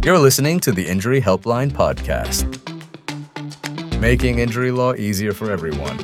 You're listening to the Injury Helpline Podcast, making injury law easier for everyone.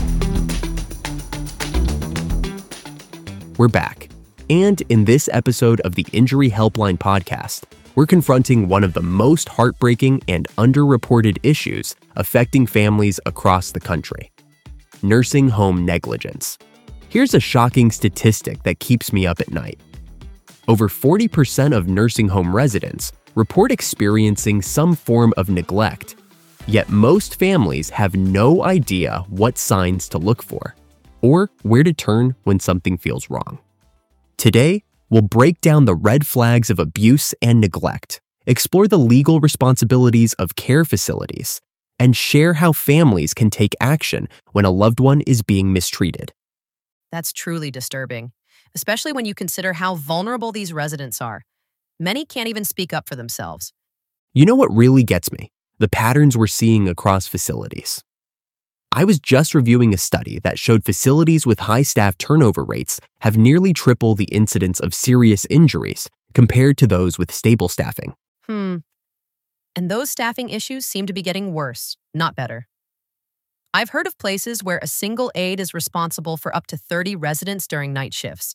We're back, and in this episode of the Injury Helpline Podcast, we're confronting one of the most heartbreaking and underreported issues affecting families across the country: nursing home negligence. Here's a shocking statistic that keeps me up at night. Over 40% of nursing home residents report experiencing some form of neglect, yet most families have no idea what signs to look for or where to turn when something feels wrong. Today, we'll break down the red flags of abuse and neglect, explore the legal responsibilities of care facilities, and share how families can take action when a loved one is being mistreated. That's truly disturbing, especially when you consider how vulnerable these residents are. Many can't even speak up for themselves. You know what really gets me? The patterns we're seeing across facilities. I was just reviewing a study that showed facilities with high staff turnover rates have nearly triple the incidence of serious injuries compared to those with stable staffing. And those staffing issues seem to be getting worse, not better. I've heard of places where a single aide is responsible for up to 30 residents during night shifts.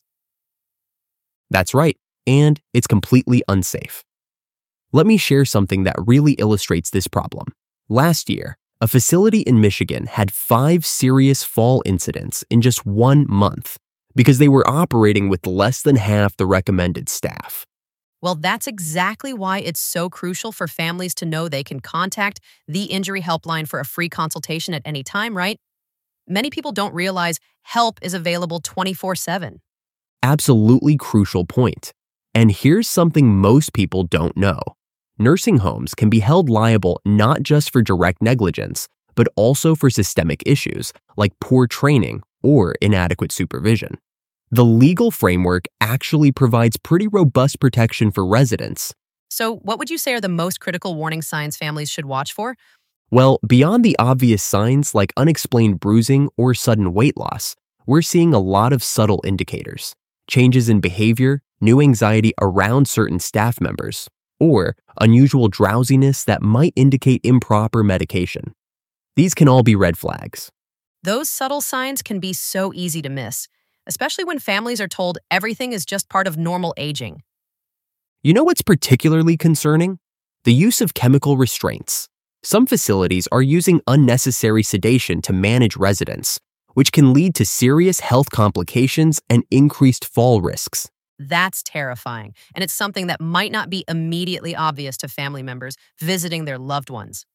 That's right, and it's completely unsafe. Let me share something that really illustrates this problem. Last year, a facility in Michigan had 5 serious fall incidents in just 1 month because they were operating with less than half the recommended staff. Well, that's exactly why it's so crucial for families to know they can contact the Injury Helpline for a free consultation at any time, right? Many people don't realize help is available 24/7. Absolutely crucial point. And here's something most people don't know. Nursing homes can be held liable not just for direct negligence, but also for systemic issues like poor training or inadequate supervision. The legal framework actually provides pretty robust protection for residents. So what would you say are the most critical warning signs families should watch for? Well, beyond the obvious signs like unexplained bruising or sudden weight loss, we're seeing a lot of subtle indicators: changes in behavior, new anxiety around certain staff members, or unusual drowsiness that might indicate improper medication. These can all be red flags. Those subtle signs can be so easy to miss, especially when families are told everything is just part of normal aging. You know what's particularly concerning? The use of chemical restraints. Some facilities are using unnecessary sedation to manage residents, which can lead to serious health complications and increased fall risks. That's terrifying, and it's something that might not be immediately obvious to family members visiting their loved ones.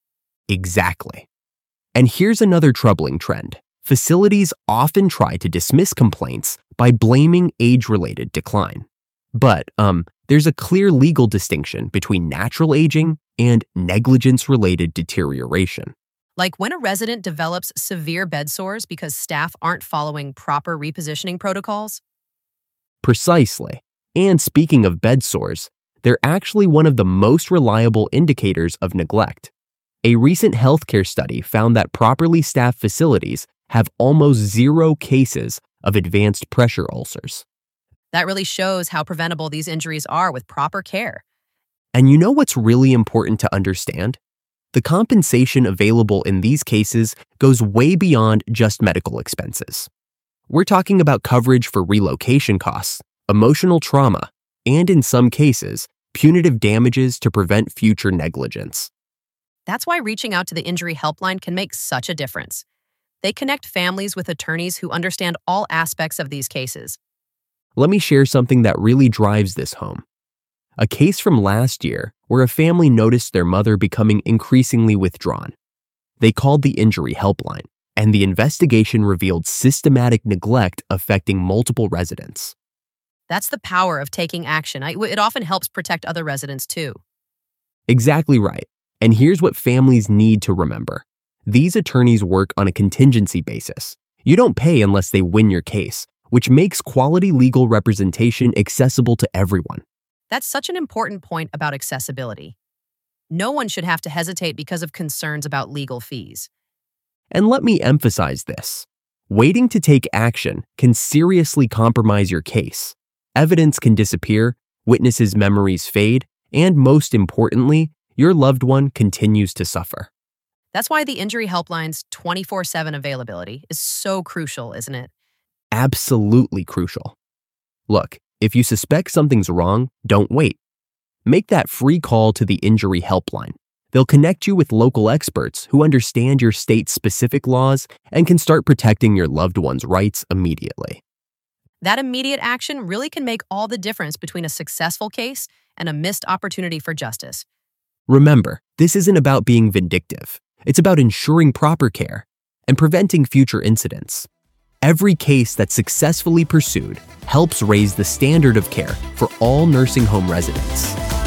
Exactly. And here's another troubling trend. Facilities often try to dismiss complaints by blaming age-related decline. But there's a clear legal distinction between natural aging and negligence-related deterioration. Like when a resident develops severe bed sores because staff aren't following proper repositioning protocols. Precisely. And speaking of bed sores, they're actually one of the most reliable indicators of neglect. A recent healthcare study found that properly staffed facilities have almost 0 cases of advanced pressure ulcers. That really shows how preventable these injuries are with proper care. And you know what's really important to understand? The compensation available in these cases goes way beyond just medical expenses. We're talking about coverage for relocation costs, emotional trauma, and in some cases, punitive damages to prevent future negligence. That's why reaching out to the Injury Helpline can make such a difference. They connect families with attorneys who understand all aspects of these cases. Let me share something that really drives this home. A case from last year where a family noticed their mother becoming increasingly withdrawn. They called the Injury Helpline, and the investigation revealed systematic neglect affecting multiple residents. That's the power of taking action. It often helps protect other residents too. Exactly right. And here's what families need to remember. These attorneys work on a contingency basis. You don't pay unless they win your case, which makes quality legal representation accessible to everyone. That's such an important point about accessibility. No one should have to hesitate because of concerns about legal fees. And let me emphasize this. Waiting to take action can seriously compromise your case. Evidence can disappear, witnesses' memories fade, and most importantly, your loved one continues to suffer. That's why the Injury Helpline's 24/7 availability is so crucial, isn't it? Absolutely crucial. Look, if you suspect something's wrong, don't wait. Make that free call to the Injury Helpline. They'll connect you with local experts who understand your state's specific laws and can start protecting your loved one's rights immediately. That immediate action really can make all the difference between a successful case and a missed opportunity for justice. Remember, this isn't about being vindictive. It's about ensuring proper care and preventing future incidents. Every case that's successfully pursued helps raise the standard of care for all nursing home residents.